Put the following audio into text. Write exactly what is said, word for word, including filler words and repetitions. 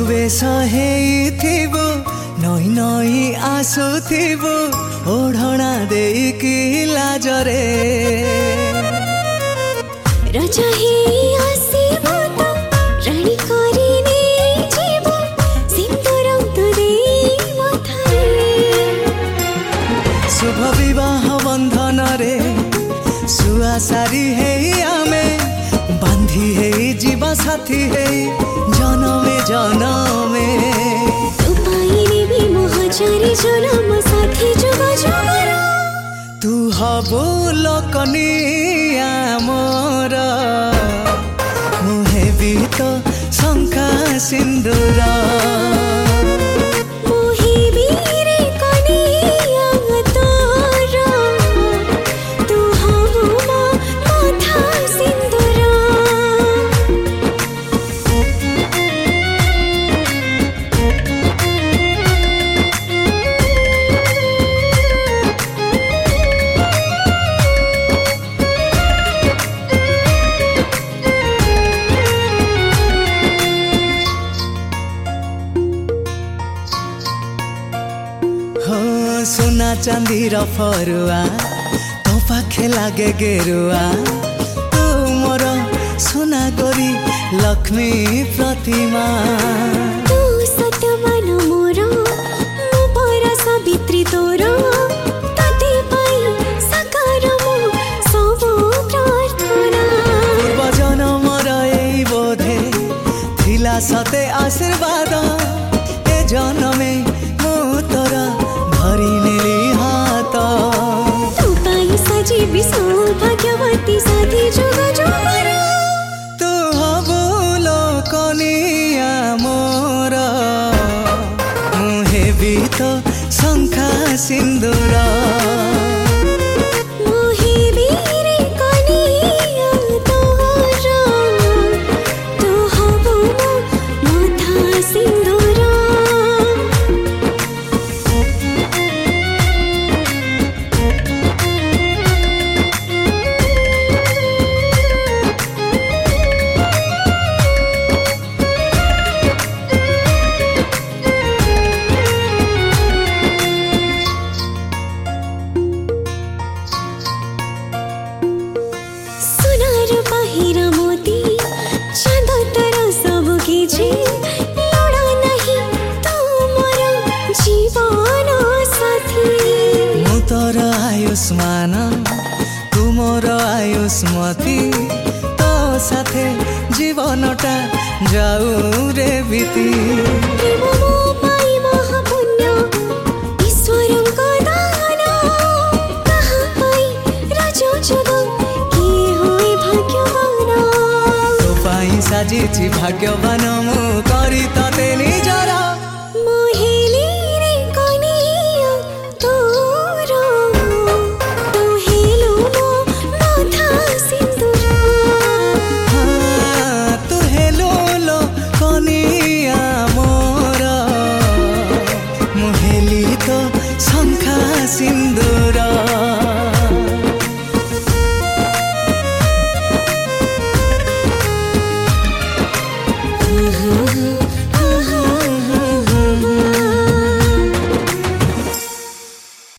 ବେଶ ହେଇଥିବୁ ନଈ ନଈ ଆସୁଥିବୁ ଓଢ଼ଣା ଦେଇକି ଲାଜରେ ରଜ ହେଇ ଆସିବ ତ ରାଣୀ କରି ନେଇଯିବ ସିନ୍ଦୁର ତୁ ଦେଇ ମଥାରେ शुभ विवाह बंधनरे सुआ सारी हेई आमे बांधी हेई जीवा साथी हेई जनमे जनमे तू पाइने भी मोहचारी जनम साथी जुग जुगर तू हबु लोकनिया मोर मुहे भी तो शंखा सिंदूर सोना चांदी फरुआ तो पाखे लगे गेरुआ तू मोर सोना गोरी लक्ष्मी प्रतिमा तू सत्यवान मोर मो पर सावित्री तोर तते पाई साकार मो सब प्रार्थना पूर्व जन्मर एई बोधे थिला सते आशीर्वाद ए जन्मे मो तोर धरी नेली हाथ तू पाई सजीवी सौभाग्यवती साथी जुग जुगर तू हबु लोकनिया मोर मुहे भी तो शंखा सिंदूर तोर आयुष्मान तू मोर आयुष्मती तो साथे जीवनटा जाऊ रे बीती तो पाई साजिछि भाग्यवान मु करी तते निजर शंखा सिंदूर uh-huh.